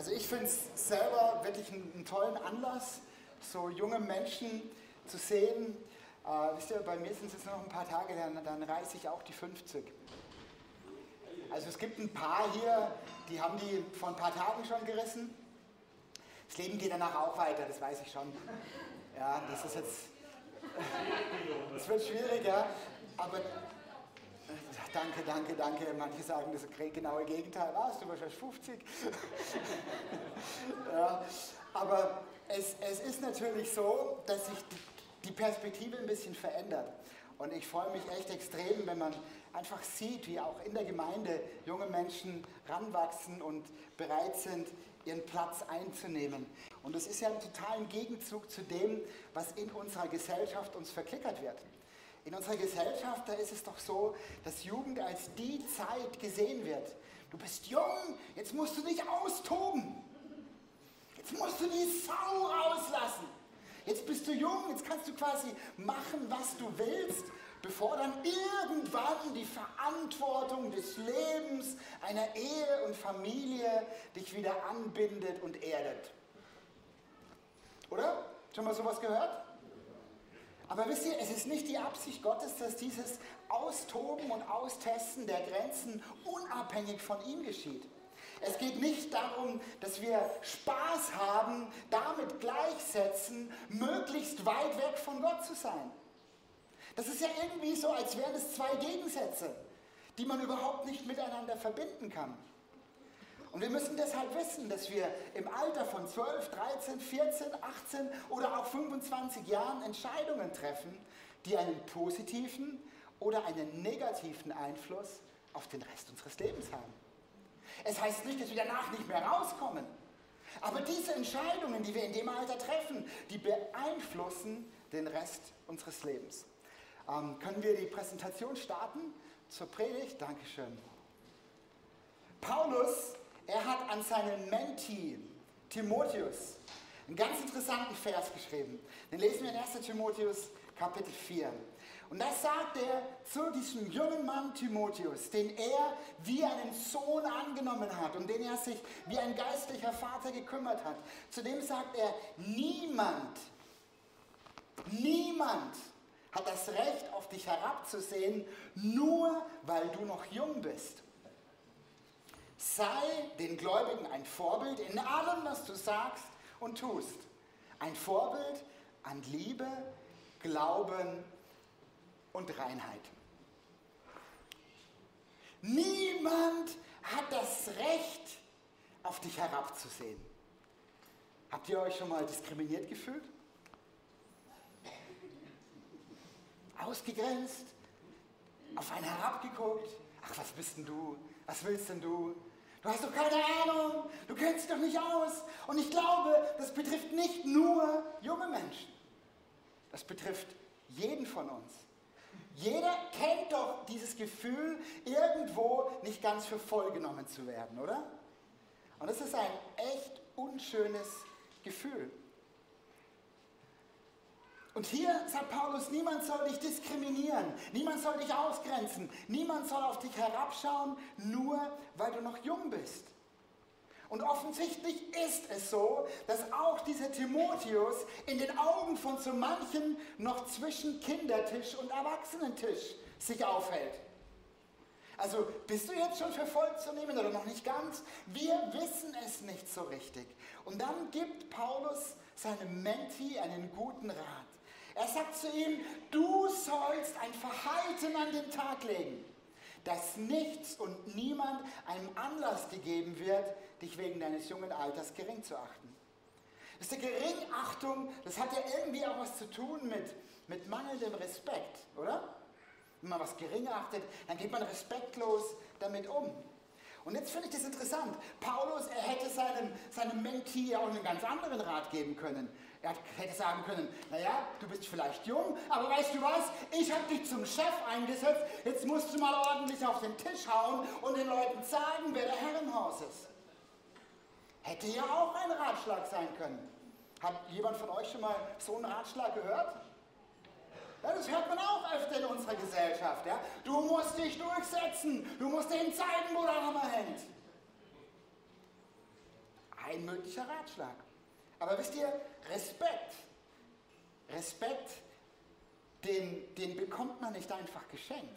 Also ich finde es selber wirklich einen tollen Anlass, so junge Menschen zu sehen. Wisst ihr, bei mir sind es jetzt nur noch ein paar Tage, dann reiße ich auch die 50. Also es gibt ein paar hier, die haben die vor ein paar Tagen schon gerissen. Das Leben geht danach auch weiter, das weiß ich schon. Ja, das ist jetzt... Es wird schwierig, ja. Aber... Danke. Manche sagen das genaue Gegenteil. Was, du warst erst 50? Ja, aber es ist natürlich so, dass sich die Perspektive ein bisschen verändert. Und ich freue mich echt extrem, wenn man einfach sieht, wie auch in der Gemeinde junge Menschen ranwachsen und bereit sind, ihren Platz einzunehmen. Und das ist ja ein totaler Gegenzug zu dem, was in unserer Gesellschaft uns verklickert wird. In unserer Gesellschaft, da ist es doch so, dass Jugend als die Zeit gesehen wird. Du bist jung, jetzt musst du dich austoben. Jetzt musst du die Sau rauslassen. Jetzt bist du jung, jetzt kannst du quasi machen, was du willst, bevor dann irgendwann die Verantwortung des Lebens einer Ehe und Familie dich wieder anbindet und erdet. Oder? Schon mal sowas gehört? Aber wisst ihr, es ist nicht die Absicht Gottes, dass dieses Austoben und Austesten der Grenzen unabhängig von ihm geschieht. Es geht nicht darum, dass wir Spaß haben, damit gleichsetzen, möglichst weit weg von Gott zu sein. Das ist ja irgendwie so, als wären es zwei Gegensätze, die man überhaupt nicht miteinander verbinden kann. Und wir müssen deshalb wissen, dass wir im Alter von 12, 13, 14, 18 oder auch 25 Jahren Entscheidungen treffen, die einen positiven oder einen negativen Einfluss auf den Rest unseres Lebens haben. Es heißt nicht, dass wir danach nicht mehr rauskommen. Aber diese Entscheidungen, die wir in dem Alter treffen, die beeinflussen den Rest unseres Lebens. Können wir die Präsentation starten zur Predigt? Dankeschön. Paulus, er hat an seinen Mentee Timotheus einen ganz interessanten Vers geschrieben. Den lesen wir in 1. Timotheus Kapitel 4. Und das sagt er zu diesem jungen Mann Timotheus, den er wie einen Sohn angenommen hat, um den er sich wie ein geistlicher Vater gekümmert hat. Zu dem sagt er, niemand hat das Recht, auf dich herabzusehen, nur weil du noch jung bist. Sei den Gläubigen ein Vorbild in allem, was du sagst und tust. Ein Vorbild an Liebe, Glauben und Reinheit. Niemand hat das Recht, auf dich herabzusehen. Habt ihr euch schon mal diskriminiert gefühlt? Ausgegrenzt? Auf einen herabgeguckt? Ach, was bist denn du? Was willst denn du? Du hast doch keine Ahnung, du kennst dich doch nicht aus. Und ich glaube, das betrifft nicht nur junge Menschen. Das betrifft jeden von uns. Jeder kennt doch dieses Gefühl, irgendwo nicht ganz für voll genommen zu werden, oder? Und das ist ein echt unschönes Gefühl. Und hier sagt Paulus, niemand soll dich diskriminieren, niemand soll dich ausgrenzen, niemand soll auf dich herabschauen, nur weil du noch jung bist. Und offensichtlich ist es so, dass auch dieser Timotheus in den Augen von so manchen noch zwischen Kindertisch und Erwachsenentisch sich aufhält. Also bist du jetzt schon für voll zu nehmen oder noch nicht ganz? Wir wissen es nicht so richtig. Und dann gibt Paulus seinem Mentee einen guten Rat. Er sagt zu ihm, du sollst ein Verhalten an den Tag legen, dass nichts und niemand einem Anlass gegeben wird, dich wegen deines jungen Alters gering zu achten. Das ist eine Geringachtung, das hat ja irgendwie auch was zu tun mit mangelndem Respekt, oder? Wenn man was gering achtet, dann geht man respektlos damit um. Und jetzt finde ich das interessant. Paulus, er hätte seinem Mentee auch einen ganz anderen Rat geben können. Er hätte sagen können, naja, du bist vielleicht jung, aber weißt du was, ich habe dich zum Chef eingesetzt, jetzt musst du mal ordentlich auf den Tisch hauen und den Leuten sagen, wer der Herr im Haus ist. Hätte ja auch ein Ratschlag sein können. Hat jemand von euch schon mal so einen Ratschlag gehört? Ja, das hört man auch öfter in unserer Gesellschaft. Ja? Du musst dich durchsetzen, du musst denen zeigen, wo der Hammer hängt. ein möglicher Ratschlag. Aber wisst ihr, Respekt, den bekommt man nicht einfach geschenkt.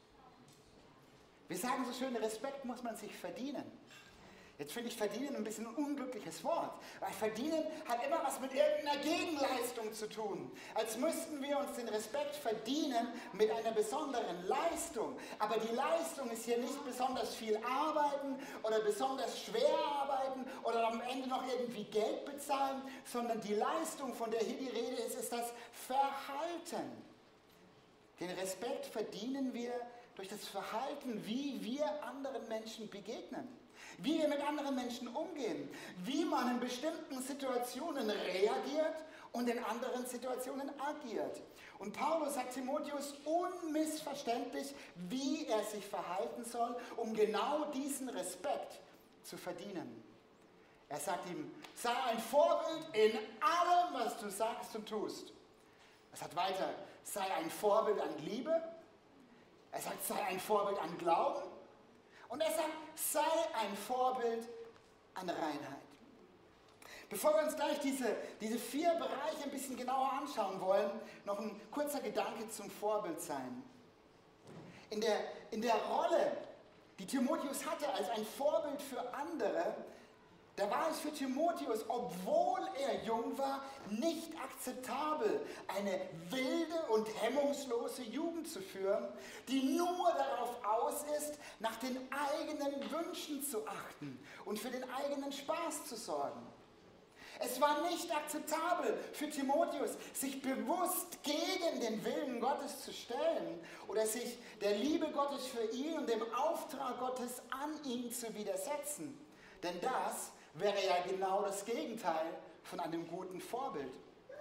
Wir sagen so schön, Respekt muss man sich verdienen. Jetzt finde ich verdienen ein bisschen ein unglückliches Wort, weil verdienen hat immer was mit irgendeiner Gegenleistung zu tun. Als müssten wir uns den Respekt verdienen mit einer besonderen Leistung. Aber die Leistung ist hier nicht besonders viel arbeiten oder besonders schwer arbeiten oder am Ende noch irgendwie Geld bezahlen, sondern die Leistung, von der hier die Rede ist, ist das Verhalten. Den Respekt verdienen wir durch das Verhalten, wie wir anderen Menschen begegnen. Wie wir mit anderen Menschen umgehen, wie man in bestimmten Situationen reagiert und in anderen Situationen agiert. Und Paulus sagt Timotheus unmissverständlich, wie er sich verhalten soll, um genau diesen Respekt zu verdienen. Er sagt ihm, sei ein Vorbild in allem, was du sagst und tust. Er sagt weiter, sei ein Vorbild an Liebe. Er sagt, sei ein Vorbild an Glauben. Und er sagt, sei ein Vorbild an Reinheit. Bevor wir uns gleich diese 4 Bereiche ein bisschen genauer anschauen wollen, noch ein kurzer Gedanke zum Vorbildsein. In der Rolle, die Timotheus hatte als ein Vorbild für andere, da war es für Timotheus, obwohl er jung war, nicht akzeptabel, eine wilde und hemmungslose Jugend zu führen, die nur darauf aus ist, nach den eigenen Wünschen zu achten und für den eigenen Spaß zu sorgen. Es war nicht akzeptabel für Timotheus, sich bewusst gegen den Willen Gottes zu stellen oder sich der Liebe Gottes für ihn und dem Auftrag Gottes an ihn zu widersetzen. Denn das wäre ja genau das Gegenteil von einem guten Vorbild.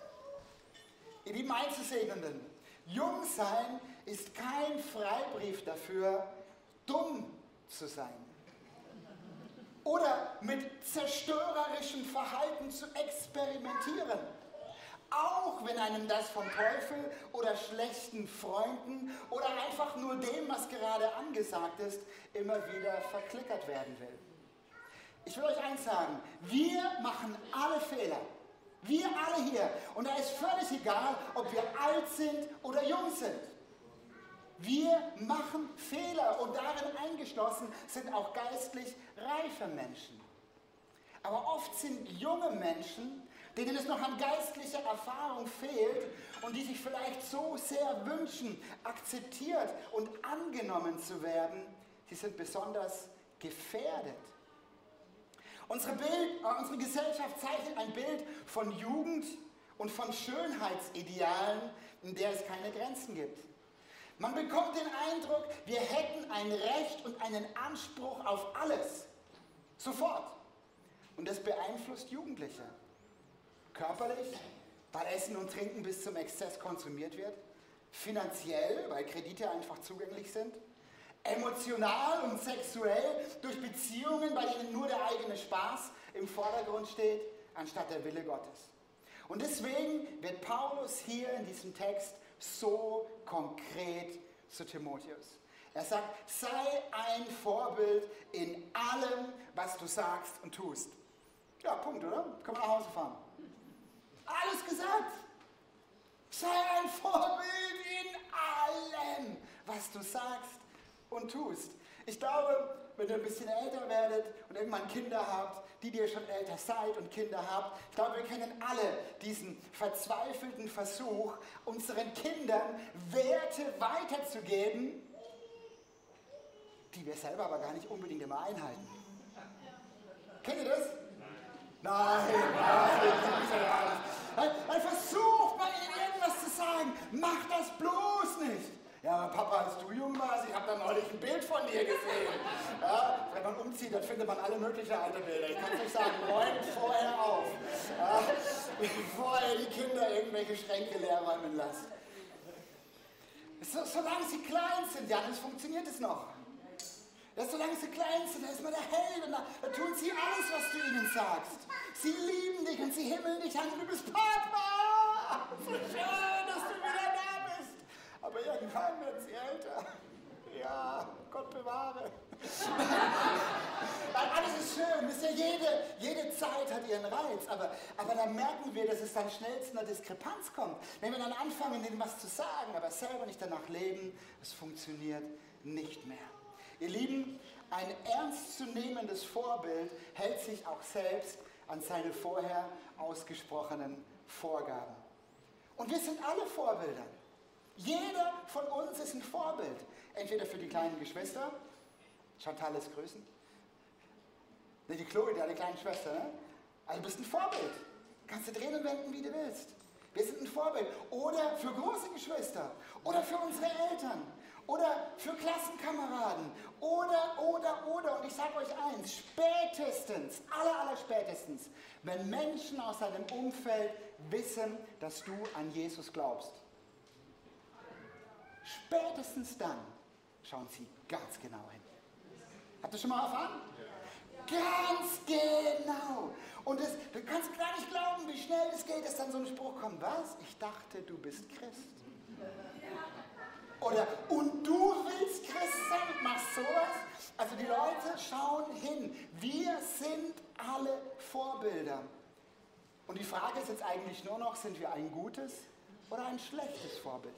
Ihr lieben Einzusegnenden, jung sein ist kein Freibrief dafür, dumm zu sein. Oder mit zerstörerischem Verhalten zu experimentieren. Auch wenn einem das vom Teufel oder schlechten Freunden oder einfach nur dem, was gerade angesagt ist, immer wieder verklickert werden will. Ich will euch eins sagen, wir machen alle Fehler. Wir alle hier. Und da ist völlig egal, ob wir alt sind oder jung sind. Wir machen Fehler und darin eingeschlossen sind auch geistlich reife Menschen. Aber oft sind junge Menschen, denen es noch an geistlicher Erfahrung fehlt und die sich vielleicht so sehr wünschen, akzeptiert und angenommen zu werden, sie sind besonders gefährdet. Unsere Gesellschaft zeichnet ein Bild von Jugend und von Schönheitsidealen, in der es keine Grenzen gibt. Man bekommt den Eindruck, wir hätten ein Recht und einen Anspruch auf alles. Sofort. Und das beeinflusst Jugendliche. Körperlich, weil Essen und Trinken bis zum Exzess konsumiert wird. Finanziell, weil Kredite einfach zugänglich sind. Emotional und sexuell durch Beziehungen, bei denen nur der eigene Spaß im Vordergrund steht, anstatt der Wille Gottes. Und deswegen wird Paulus hier in diesem Text so konkret zu Timotheus. Er sagt, sei ein Vorbild in allem, was du sagst und tust. Ja, Punkt, oder? Können wir nach Hause fahren. Alles gesagt. Sei ein Vorbild in allem, was du sagst und tust. Ich glaube, wenn ihr ein bisschen älter werdet und irgendwann Kinder habt, die ihr schon älter seid und Kinder habt, ich glaube, wir kennen alle diesen verzweifelten Versuch, unseren Kindern Werte weiterzugeben, die wir selber aber gar nicht unbedingt immer einhalten. Kennt ihr das? Nein. Dann versucht man ihnen irgendwas zu sagen, mach das bloß nicht. Ja, aber Papa, als du jung warst, ich habe da neulich ein Bild von dir gesehen. Ja, wenn man umzieht, dann findet man alle möglichen alte Bilder. Ich kann es euch sagen, räumt vorher auf. Ja, bevor ihr die Kinder irgendwelche Schränke leer räumen lasst. Solange sie klein sind, ja, dann funktioniert es noch. Solange sie klein sind, da ist man der Held und da tun sie alles, was du ihnen sagst. Sie lieben dich und sie himmeln dich an. Du bist Papa! So schön, dass du wieder da bist. Aber irgendwann werden sie älter. Ja, Gott bewahre. Weil alles ist schön, wisst ihr, jede Zeit hat ihren Reiz, aber dann merken wir, dass es dann schnell zu einer Diskrepanz kommt. Wenn wir dann anfangen, denen was zu sagen, aber selber nicht danach leben, es funktioniert nicht mehr. Ihr Lieben, ein ernstzunehmendes Vorbild hält sich auch selbst an seine vorher ausgesprochenen Vorgaben. Und wir sind alle Vorbilder. Jeder von uns ist ein Vorbild. Entweder für die kleinen Geschwister, Chantales Grüßen, ne, die Chloe, die kleine Schwester, ne? Also du bist ein Vorbild. Kannst du drehen und wenden, wie du willst. Wir sind ein Vorbild. Oder für große Geschwister. Oder für unsere Eltern. Oder für Klassenkameraden. Oder. Und ich sage euch eins, spätestens, allerspätestens, wenn Menschen aus deinem Umfeld wissen, dass du an Jesus glaubst. Spätestens dann schauen sie ganz genau hin. Habt ihr schon mal erfahren? Ganz genau. Und du kannst gar nicht glauben, wie schnell es geht, dass dann so ein Spruch kommt. Was? Ich dachte, du bist Christ. Oder, und du willst Christ sein und machst sowas? Also die Leute schauen hin. Wir sind alle Vorbilder. Und die Frage ist jetzt eigentlich nur noch, sind wir ein gutes oder ein schlechtes Vorbild?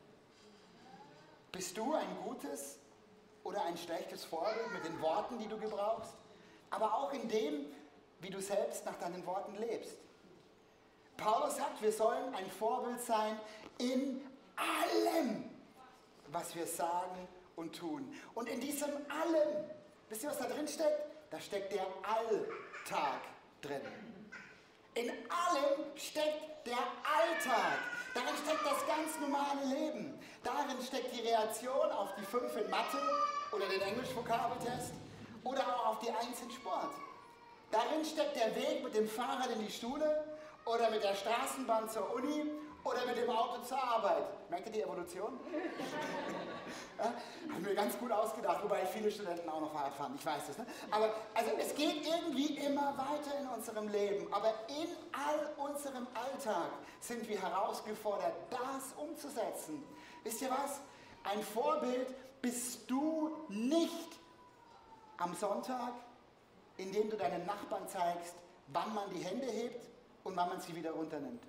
Bist du ein gutes oder ein schlechtes Vorbild mit den Worten, die du gebrauchst? Aber auch in dem, wie du selbst nach deinen Worten lebst. Paulus sagt, wir sollen ein Vorbild sein in allem, was wir sagen und tun. Und in diesem allem, wisst ihr, was da drin steckt? Da steckt der Alltag drin. In allem steckt der Alltag. Darin steckt das ganz normale Leben. Darin steckt die Reaktion auf die 5 in Mathe oder den Englisch-Vokabeltest oder auch auf die 1 in Sport. Darin steckt der Weg mit dem Fahrrad in die Schule oder mit der Straßenbahn zur Uni oder mit dem Auto zur Arbeit. Merkt ihr die Evolution? Ja, haben wir ganz gut ausgedacht, wobei viele Studenten auch noch Fahrrad fahren, ich weiß das. Ne? Aber also es geht irgendwie immer weiter in unserem Leben. Aber in all unserem Alltag sind wir herausgefordert, das umzusetzen. Wisst ihr was? Ein Vorbild bist du nicht am Sonntag, indem du deinen Nachbarn zeigst, wann man die Hände hebt und wann man sie wieder runternimmt.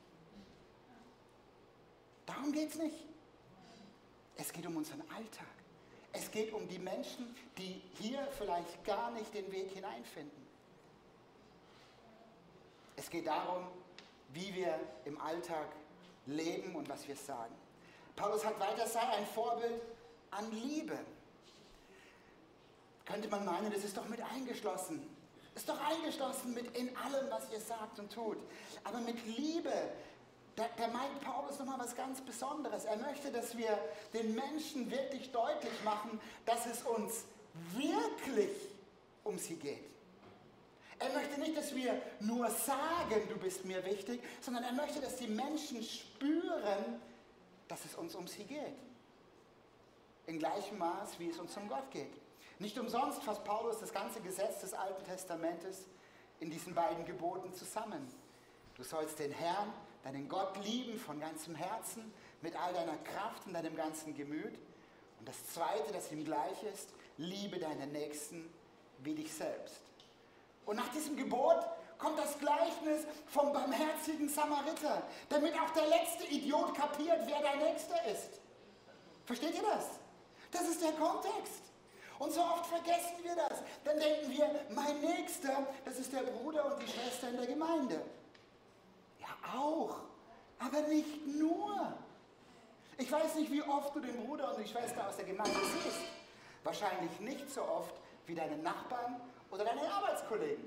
Darum geht es nicht. Es geht um unseren Alltag. Es geht um die Menschen, die hier vielleicht gar nicht den Weg hineinfinden. Es geht darum, wie wir im Alltag leben und was wir sagen. Paulus sagt weiter, sei ein Vorbild an Liebe. Könnte man meinen, das ist doch mit eingeschlossen. Ist doch eingeschlossen mit in allem, was ihr sagt und tut. Aber mit Liebe, da meint Paulus nochmal was ganz Besonderes. Er möchte, dass wir den Menschen wirklich deutlich machen, dass es uns wirklich um sie geht. Er möchte nicht, dass wir nur sagen, du bist mir wichtig, sondern er möchte, dass die Menschen spüren, dass es uns um sie geht. In gleichem Maß, wie es uns um Gott geht. Nicht umsonst fasst Paulus das ganze Gesetz des Alten Testamentes in diesen beiden Geboten zusammen. Du sollst den Herrn, deinen Gott lieben von ganzem Herzen, mit all deiner Kraft und deinem ganzen Gemüt. Und das Zweite, das ihm gleich ist, liebe deinen Nächsten wie dich selbst. Und nach diesem Gebot kommt das Gleichnis vom barmherzigen Samariter, damit auch der letzte Idiot kapiert, wer dein Nächster ist. Versteht ihr das? Das ist der Kontext. Und so oft vergessen wir das. Dann denken wir, mein Nächster, das ist der Bruder und die Schwester in der Gemeinde. Ja, auch, aber nicht nur. Ich weiß nicht, wie oft du den Bruder und die Schwester aus der Gemeinde siehst. Wahrscheinlich nicht so oft wie deine Nachbarn oder deine Arbeitskollegen.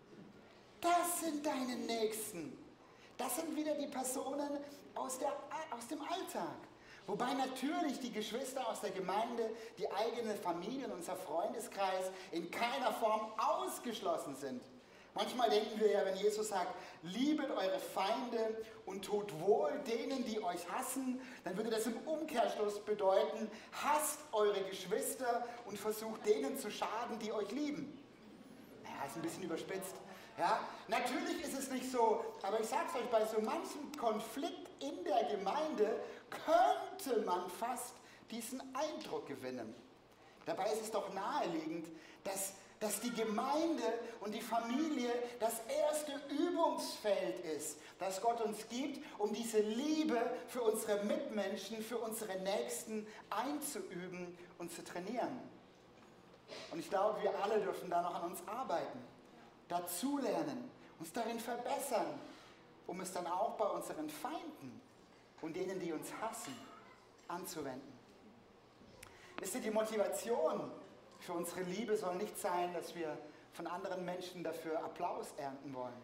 Das sind deine Nächsten. Das sind wieder die Personen aus dem Alltag. Wobei natürlich die Geschwister aus der Gemeinde, die eigene Familie und unser Freundeskreis in keiner Form ausgeschlossen sind. Manchmal denken wir ja, wenn Jesus sagt, liebet eure Feinde und tut wohl denen, die euch hassen, dann würde das im Umkehrschluss bedeuten, hasst eure Geschwister und versucht denen zu schaden, die euch lieben. Naja, ist ein bisschen überspitzt. Ja, natürlich ist es nicht so, aber ich sag's euch, bei so manchem Konflikt in der Gemeinde könnte man fast diesen Eindruck gewinnen, Dabei ist es doch naheliegend, dass die Gemeinde und die Familie das erste Übungsfeld ist, das Gott uns gibt, um diese Liebe für unsere Mitmenschen, für unsere Nächsten einzuüben und zu trainieren. Und ich glaube, wir alle dürfen da noch an uns arbeiten, dazulernen, uns darin verbessern, um es dann auch bei unseren Feinden und denen, die uns hassen, anzuwenden. Wisst ihr, die Motivation für unsere Liebe soll nicht sein, dass wir von anderen Menschen dafür Applaus ernten wollen.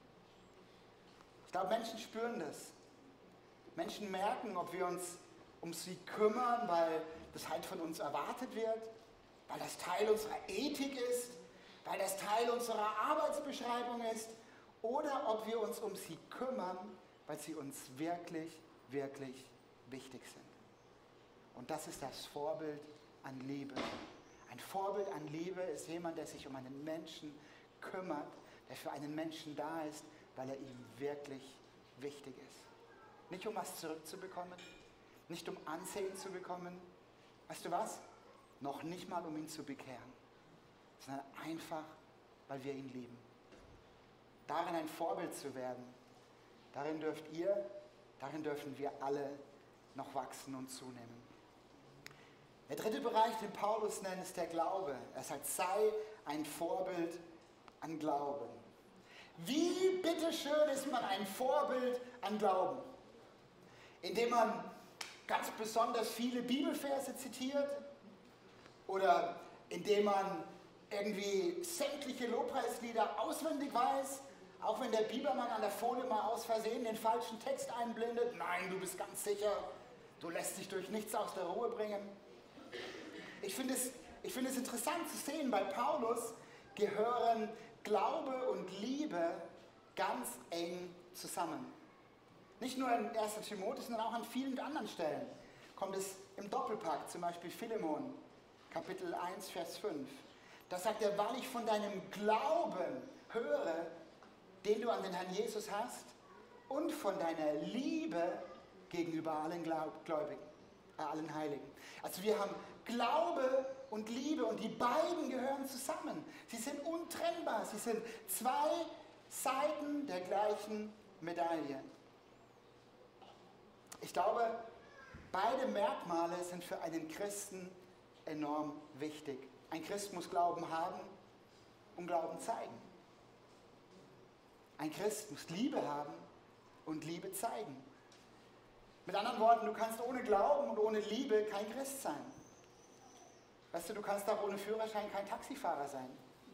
Ich glaube, Menschen spüren das. Menschen merken, ob wir uns um sie kümmern, weil das halt von uns erwartet wird, weil das Teil unserer Ethik ist, weil das Teil unserer Arbeitsbeschreibung ist, oder ob wir uns um sie kümmern, weil sie uns wirklich, wirklich wichtig sind. Und das ist das Vorbild an Liebe. Ein Vorbild an Liebe ist jemand, der sich um einen Menschen kümmert, der für einen Menschen da ist, weil er ihm wirklich wichtig ist. Nicht um was zurückzubekommen, nicht um Ansehen zu bekommen. Weißt du was? Noch nicht mal um ihn zu bekehren, sondern einfach, weil wir ihn lieben. Darin ein Vorbild zu werden, darin dürfen wir alle noch wachsen und zunehmen. Der dritte Bereich, den Paulus nennt, ist der Glaube. Er sagt, sei ein Vorbild an Glauben. Wie bitteschön ist man ein Vorbild an Glauben? Indem man ganz besonders viele Bibelverse zitiert oder indem man irgendwie sämtliche Lobpreislieder auswendig weiß, auch wenn der Bibelmann an der Folie mal aus Versehen den falschen Text einblendet. Nein, du bist ganz sicher, du lässt dich durch nichts aus der Ruhe bringen. Ich finde es interessant zu sehen, bei Paulus gehören Glaube und Liebe ganz eng zusammen. Nicht nur in 1. Timotheus, sondern auch an vielen anderen Stellen kommt es im Doppelpack, zum Beispiel Philemon, Kapitel 1, Vers 5. Da sagt er, weil ich von deinem Glauben höre, den du an den Herrn Jesus hast, und von deiner Liebe gegenüber allen Gläubigen, allen Heiligen. Also wir haben Glaube und Liebe und die beiden gehören zusammen. Sie sind untrennbar, sie sind zwei Seiten der gleichen Medaille. Ich glaube, beide Merkmale sind für einen Christen enorm wichtig. Ein Christ muss Glauben haben und Glauben zeigen. Ein Christ muss Liebe haben und Liebe zeigen. Mit anderen Worten, du kannst ohne Glauben und ohne Liebe kein Christ sein. Weißt du, du kannst auch ohne Führerschein kein Taxifahrer sein.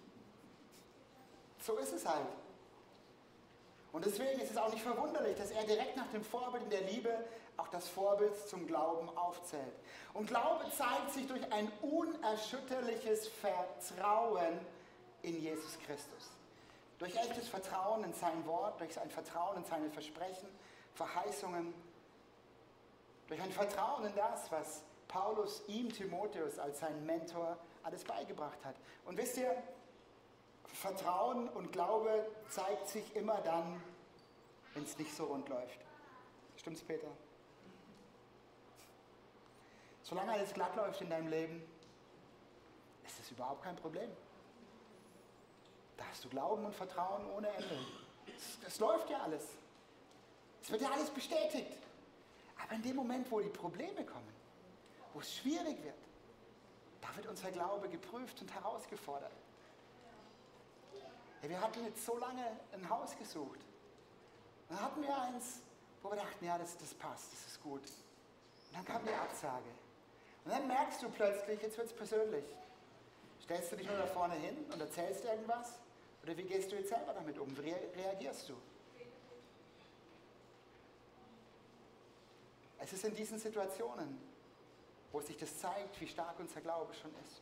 So ist es halt. Und deswegen ist es auch nicht verwunderlich, dass er direkt nach dem Vorbild in der Liebe auch das Vorbild zum Glauben aufzählt. Und Glaube zeigt sich durch ein unerschütterliches Vertrauen in Jesus Christus. Durch echtes Vertrauen in sein Wort, durch ein Vertrauen in seine Versprechen, Verheißungen, durch ein Vertrauen in das, was Paulus ihm, Timotheus, als sein Mentor alles beigebracht hat. Und wisst ihr, Vertrauen und Glaube zeigt sich immer dann, wenn es nicht so rund läuft. Stimmt's, Peter? Solange alles glatt läuft in deinem Leben, ist das überhaupt kein Problem. Da hast du Glauben und Vertrauen ohne Ende. Das läuft ja alles. Es wird ja alles bestätigt. Aber in dem Moment, wo die Probleme kommen, wo es schwierig wird, da wird unser Glaube geprüft und herausgefordert. Ja, wir hatten jetzt so lange ein Haus gesucht. Dann hatten wir eins, wo wir dachten, ja, das passt, das ist gut. Und dann kam die Absage. Und dann merkst du plötzlich, jetzt wird es persönlich. Stellst du dich nur da vorne hin und erzählst irgendwas? Oder wie gehst du jetzt selber damit um? Wie reagierst du? Es ist in diesen Situationen, wo sich das zeigt, wie stark unser Glaube schon ist.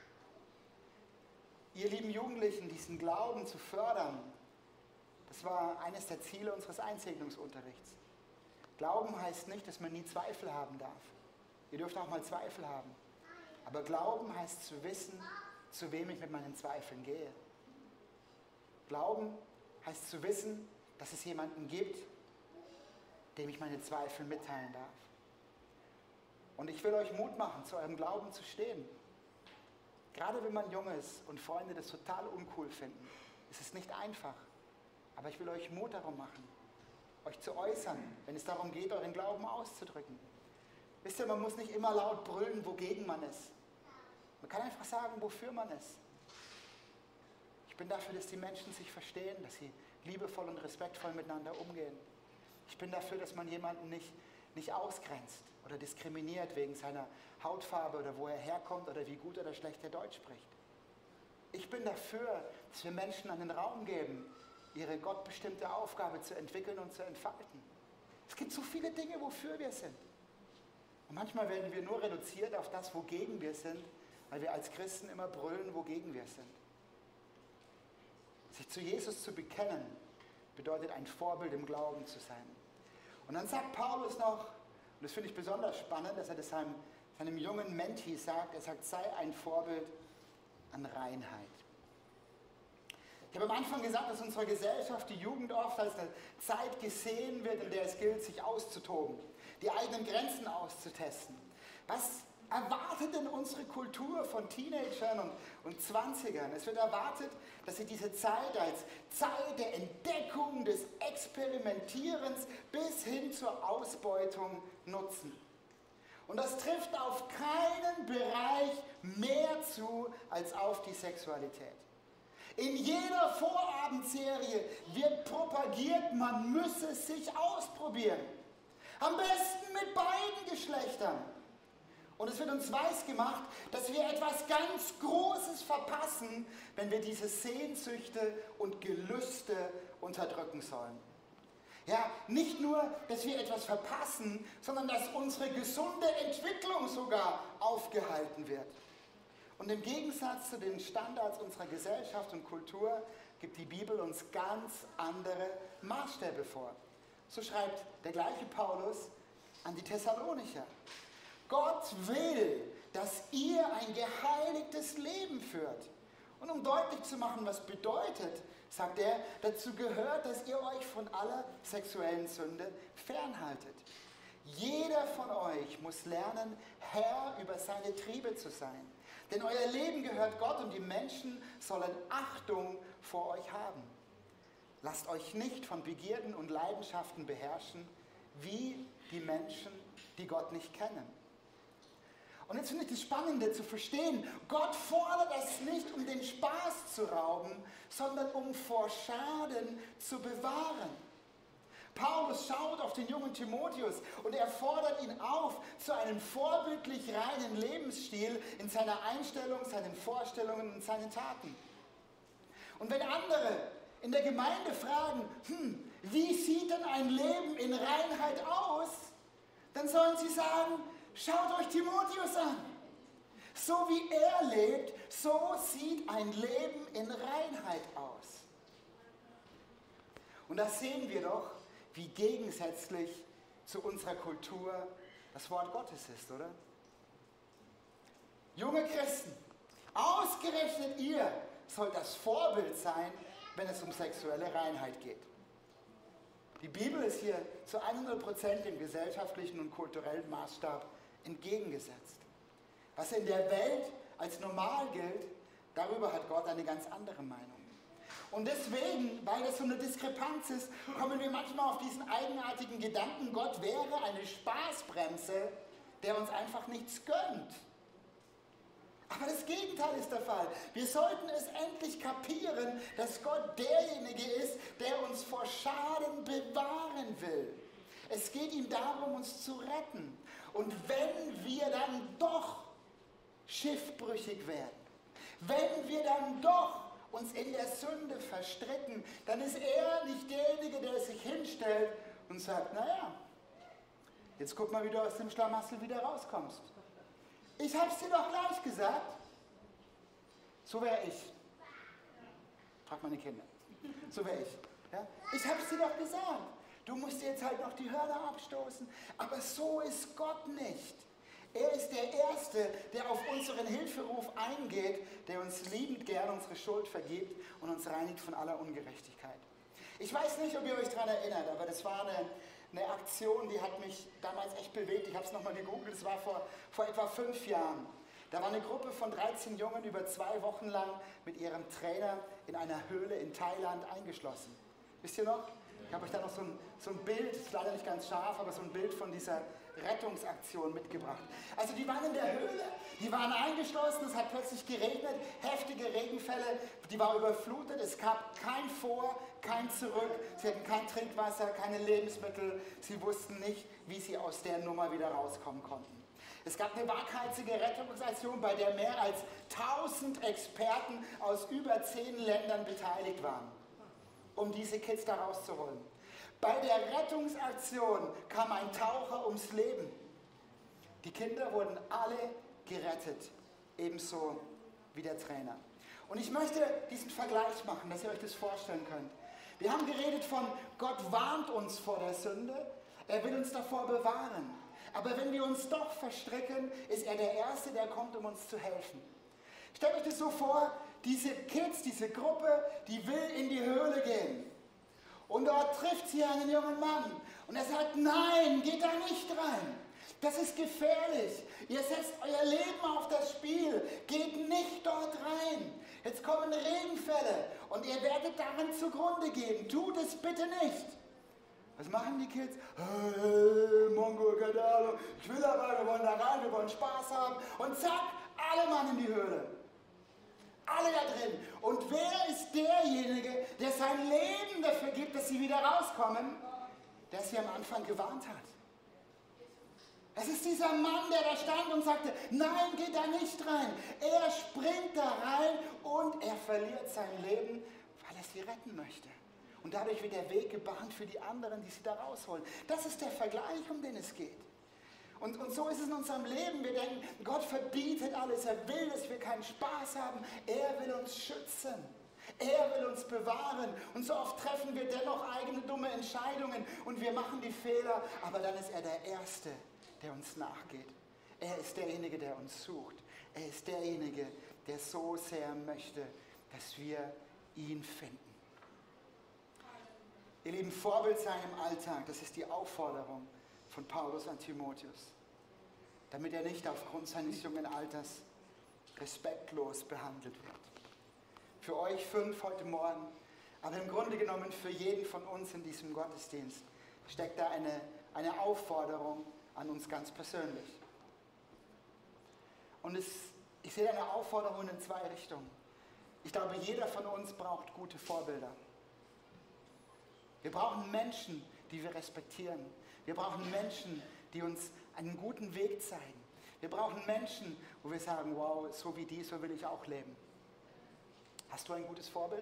Ihr lieben Jugendlichen, diesen Glauben zu fördern, das war eines der Ziele unseres Einsegnungsunterrichts. Glauben heißt nicht, dass man nie Zweifel haben darf. Ihr dürft auch mal Zweifel haben. Aber Glauben heißt zu wissen, zu wem ich mit meinen Zweifeln gehe. Glauben heißt zu wissen, dass es jemanden gibt, dem ich meine Zweifel mitteilen darf. Und ich will euch Mut machen, zu eurem Glauben zu stehen. Gerade wenn man jung ist und Freunde das total uncool finden, ist es nicht einfach. Aber ich will euch Mut darum machen, euch zu äußern, wenn es darum geht, euren Glauben auszudrücken. Wisst ihr, man muss nicht immer laut brüllen, wogegen man ist. Man kann einfach sagen, wofür man ist. Ich bin dafür, dass die Menschen sich verstehen, dass sie liebevoll und respektvoll miteinander umgehen. Ich bin dafür, dass man jemanden nicht ausgrenzt oder diskriminiert wegen seiner Hautfarbe oder wo er herkommt oder wie gut oder schlecht er Deutsch spricht. Ich bin dafür, dass wir Menschen einen Raum geben, ihre gottbestimmte Aufgabe zu entwickeln und zu entfalten. Es gibt so viele Dinge, wofür wir sind. Und manchmal werden wir nur reduziert auf das, wogegen wir sind, weil wir als Christen immer brüllen, wogegen wir sind. Sich zu Jesus zu bekennen, bedeutet ein Vorbild im Glauben zu sein. Und dann sagt Paulus noch, und das finde ich besonders spannend, dass er das seinem jungen Menti sagt, er sagt, sei ein Vorbild an Reinheit. Ich habe am Anfang gesagt, dass unsere Gesellschaft, die Jugend oft als eine Zeit gesehen wird, in der es gilt, sich auszutoben, die eigenen Grenzen auszutesten. Was erwartet denn unsere Kultur von Teenagern und Zwanzigern? Es wird erwartet, dass sie diese Zeit als Zeit der Entdeckung, des Experimentierens bis hin zur Ausbeutung nutzen. Und das trifft auf keinen Bereich mehr zu als auf die Sexualität. In jeder Vorabendserie wird propagiert, man müsse sich ausprobieren. Am besten mit beiden Geschlechtern. Und es wird uns weisgemacht, dass wir etwas ganz Großes verpassen, wenn wir diese Sehnsüchte und Gelüste unterdrücken sollen. Ja, nicht nur, dass wir etwas verpassen, sondern dass unsere gesunde Entwicklung sogar aufgehalten wird. Und im Gegensatz zu den Standards unserer Gesellschaft und Kultur gibt die Bibel uns ganz andere Maßstäbe vor. So schreibt der gleiche Paulus an die Thessalonicher. Gott will, dass ihr ein geheiligtes Leben führt. Und um deutlich zu machen, was bedeutet, sagt er, dazu gehört, dass ihr euch von aller sexuellen Sünde fernhaltet. Jeder von euch muss lernen, Herr über seine Triebe zu sein. Denn euer Leben gehört Gott und die Menschen sollen Achtung vor euch haben. Lasst euch nicht von Begierden und Leidenschaften beherrschen, wie die Menschen, die Gott nicht kennen. Und jetzt finde ich das Spannende zu verstehen, Gott fordert das nicht, um den Spaß zu rauben, sondern um vor Schaden zu bewahren. Paulus schaut auf den jungen Timotheus und er fordert ihn auf zu einem vorbildlich reinen Lebensstil in seiner Einstellung, seinen Vorstellungen und seinen Taten. Und wenn andere in der Gemeinde fragen, wie sieht denn ein Leben in Reinheit aus, dann sollen sie sagen, schaut euch Timotheus an. So wie er lebt, so sieht ein Leben in Reinheit aus. Und das sehen wir doch, wie gegensätzlich zu unserer Kultur das Wort Gottes ist, oder? Junge Christen, ausgerechnet ihr sollt das Vorbild sein, wenn es um sexuelle Reinheit geht. Die Bibel ist hier zu 100% dem gesellschaftlichen und kulturellen Maßstab entgegengesetzt. Was in der Welt als normal gilt, darüber hat Gott eine ganz andere Meinung. Und deswegen, weil das so eine Diskrepanz ist, kommen wir manchmal auf diesen eigenartigen Gedanken, Gott wäre eine Spaßbremse, der uns einfach nichts gönnt. Aber das Gegenteil ist der Fall. Wir sollten es endlich kapieren, dass Gott derjenige ist, der uns vor Schaden bewahren will. Es geht ihm darum, uns zu retten. Und wenn wir dann doch schiffbrüchig werden, wenn wir dann doch uns in der Sünde verstricken, dann ist er nicht derjenige, der sich hinstellt und sagt, naja, jetzt guck mal, wie du aus dem Schlamassel wieder rauskommst. Ich hab's dir doch gleich gesagt. So wäre ich. Frag meine Kinder. So wäre ich. Ja? Ich hab's dir doch gesagt. Du musst jetzt halt noch die Hörner abstoßen. Aber so ist Gott nicht. Er ist der Erste, der auf unseren Hilferuf eingeht, der uns liebend gern unsere Schuld vergibt und uns reinigt von aller Ungerechtigkeit. Ich weiß nicht, ob ihr euch daran erinnert, aber das war eine Aktion, die hat mich damals echt bewegt. Ich habe es nochmal gegoogelt, das war vor etwa 5 Jahren. Da war eine Gruppe von 13 Jungen über 2 Wochen lang mit ihrem Trainer in einer Höhle in Thailand eingeschlossen. Wisst ihr noch? Ich habe euch da noch so ein Bild, ist leider nicht ganz scharf, aber so ein Bild von dieser Rettungsaktion mitgebracht. Also die waren in der Höhle, die waren eingeschlossen, es hat plötzlich geregnet, heftige Regenfälle, die war überflutet, es gab kein Vor, kein Zurück, sie hatten kein Trinkwasser, keine Lebensmittel, sie wussten nicht, wie sie aus der Nummer wieder rauskommen konnten. Es gab eine waghalsige Rettungsaktion, bei der mehr als 1000 Experten aus über 10 Ländern beteiligt waren, um diese Kids da rauszuholen. Bei der Rettungsaktion kam ein Taucher ums Leben. Die Kinder wurden alle gerettet, ebenso wie der Trainer. Und ich möchte diesen Vergleich machen, dass ihr euch das vorstellen könnt. Wir haben geredet von, Gott warnt uns vor der Sünde, er will uns davor bewahren. Aber wenn wir uns doch verstricken, ist er der Erste, der kommt, um uns zu helfen. Stellt euch das so vor, diese Kids, diese Gruppe, die will in die Höhle gehen. Und dort trifft sie einen jungen Mann. Und er sagt, nein, geht da nicht rein. Das ist gefährlich. Ihr setzt euer Leben auf das Spiel. Geht nicht dort rein. Jetzt kommen Regenfälle und ihr werdet daran zugrunde gehen. Tut es bitte nicht. Was machen die Kids? Hey, Mongo, keine Ahnung. Ich will aber, wir wollen da rein, wir wollen Spaß haben. Und zack, alle Mann in die Höhle. Alle da drin. Und wer ist derjenige, der sein Leben dafür gibt, dass sie wieder rauskommen, der sie am Anfang gewarnt hat? Es ist dieser Mann, der da stand und sagte, nein, geht da nicht rein. Er springt da rein und er verliert sein Leben, weil er sie retten möchte. Und dadurch wird der Weg gebahnt für die anderen, die sie da rausholen. Das ist der Vergleich, um den es geht. Und so ist es in unserem Leben. Wir denken, Gott verbietet alles. Er will, dass wir keinen Spaß haben. Er will uns schützen. Er will uns bewahren. Und so oft treffen wir dennoch eigene dumme Entscheidungen und wir machen die Fehler. Aber dann ist er der Erste, der uns nachgeht. Er ist derjenige, der uns sucht. Er ist derjenige, der so sehr möchte, dass wir ihn finden. Ihr Lieben, Vorbild sein im Alltag, das ist die Aufforderung von Paulus an Timotheus, damit er nicht aufgrund seines jungen Alters respektlos behandelt wird. Für euch 5 heute Morgen, aber im Grunde genommen für jeden von uns in diesem Gottesdienst steckt da eine Aufforderung an uns ganz persönlich. Und ich sehe eine Aufforderung in 2 Richtungen. Ich glaube, jeder von uns braucht gute Vorbilder. Wir brauchen Menschen, die wir respektieren. Wir brauchen Menschen, die uns einen guten Weg zeigen. Wir brauchen Menschen, wo wir sagen, wow, so wie die, so will ich auch leben. Hast du ein gutes Vorbild?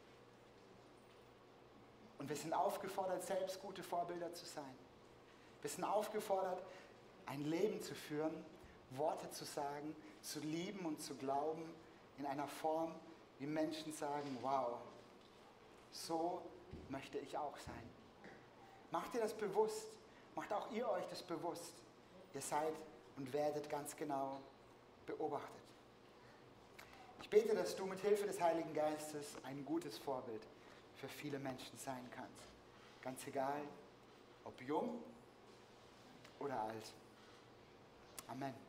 Und wir sind aufgefordert, selbst gute Vorbilder zu sein. Wir sind aufgefordert, ein Leben zu führen, Worte zu sagen, zu lieben und zu glauben in einer Form, wie Menschen sagen, wow, so möchte ich auch sein. Macht dir das bewusst. Macht auch ihr euch das bewusst. Ihr seid und werdet ganz genau beobachtet. Ich bete, dass du mit Hilfe des Heiligen Geistes ein gutes Vorbild für viele Menschen sein kannst. Ganz egal, ob jung oder alt. Amen.